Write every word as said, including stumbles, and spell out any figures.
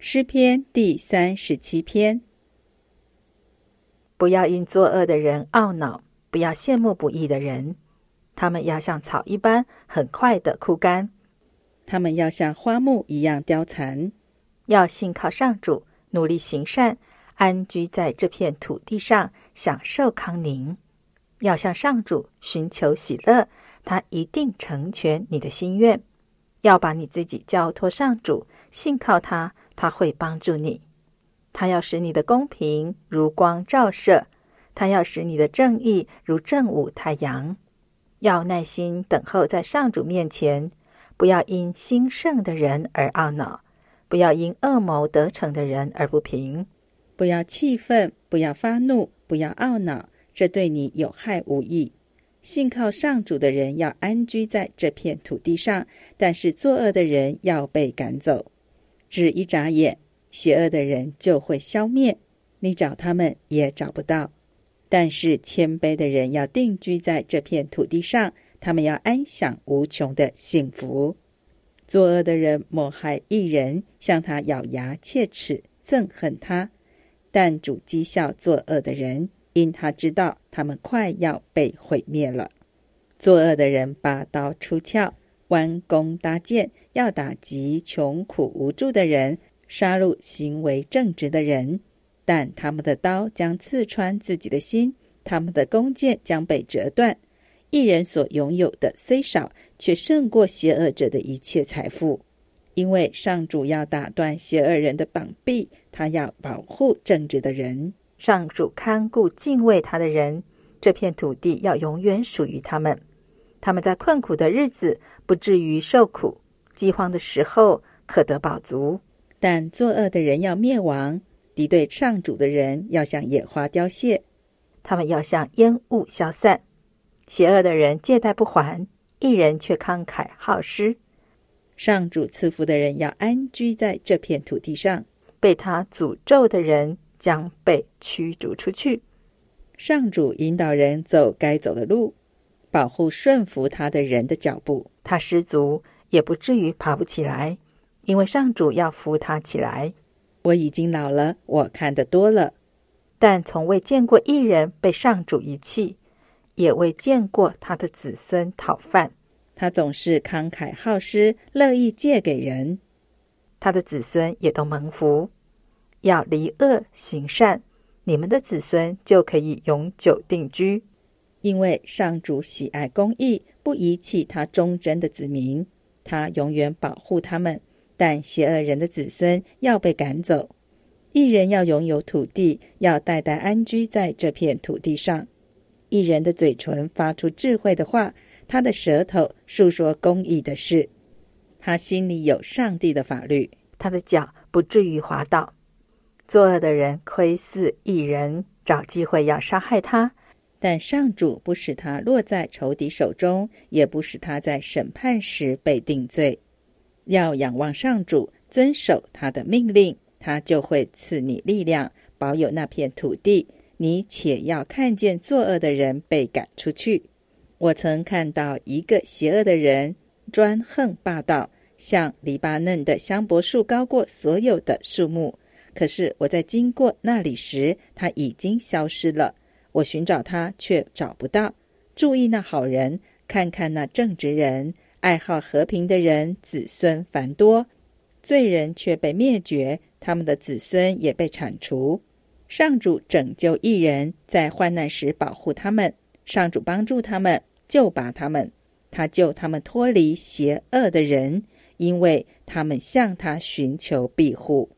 诗篇第三十七篇。 不要因作恶的人懊恼，不要羡慕不义的人，他们要像草一般很快的枯干， 他们要像花木一样凋残。 要信靠上主，努力行善，安居在这片土地上，享受康宁。要向上主寻求喜乐，他一定成全你的心愿。要把你自己交托上主，信靠他，他会帮助你。他要使你的公平如光照射，他要使你的正义如正午太阳。要耐心等候在上主面前，不要因兴盛的人而懊恼，不要因恶谋得逞的人而不平。 不要气愤，不要发怒，不要懊恼，这对你有害无益。信靠上主的人要安居在这片土地上，但是作恶的人要被赶走。只一眨眼，邪恶的人就会消灭，你找他们也找不到。但是谦卑的人要定居在这片土地上，他们要安享无穷的幸福。作恶的人谋害义人，向他咬牙切齿，憎恨他。但主讥笑作恶的人，因他知道他们快要被毁灭了。作恶的人拔刀出鞘，弯弓搭箭，要打击穷苦无助的人，杀戮行为正直的人。但他们的刀将刺穿自己的心，他们的弓箭将被折断。义人所拥有的虽少，却胜过邪恶者的一切财富。因为上主要打断邪恶人的膀臂，他要保护正直的人。 上主看顾敬畏他的人，这片土地要永远属于他们。他们在困苦的日子不至于受苦，饥荒的时候可得饱足。 但作恶的人要灭亡，敌对上主的人要像野花凋谢， 他们要像烟雾消散。邪恶的人借贷不还，义人却慷慨好施。 上主赐福的人要安居在这片土地上， 被他诅咒的人将被驱逐出去。 上主引导人走该走的路，保护顺服他的人的脚步。 他失足也不至于爬不起来，因为上主要扶他起来。 我已经老了，我看得多了， 但从未见过一人被上主遗弃，也未见过他的子孙讨饭。 他总是慷慨好施，乐意借给人。 他的子孙也都蒙福。要离恶行善，你们的子孙就可以永久定居。 因为上主喜爱公义，不遗弃他忠贞的子民，他永远保护他们。但邪恶人的子孙要被赶走。义人要拥有土地，要代代安居在这片土地上。义人的嘴唇发出智慧的话，他的舌头述说公义的事。他心里有上帝的法律， 他的脚不至于滑倒。作恶的人窥伺义人，找机会要杀害他， 但上主不使他落在仇敌手中，也不使他在审判时被定罪。要仰望上主，遵守他的命令，他就会赐你力量，保有那片土地。你且要看见作恶的人被赶出去。我曾看到一个邪恶的人专横霸道，像黎巴嫩的香柏树高过所有的树木。可是我在经过那里时，他已经消失了。我寻找他，却找不到。注意那好人，看看那正直人，爱好和平的人，子孙繁多。罪人却被灭绝，他们的子孙也被铲除。上主拯救义人，在患难时保护他们。上主帮助他们，救拔他们。他救他们脱离邪恶的人，因为他们向他寻求庇护。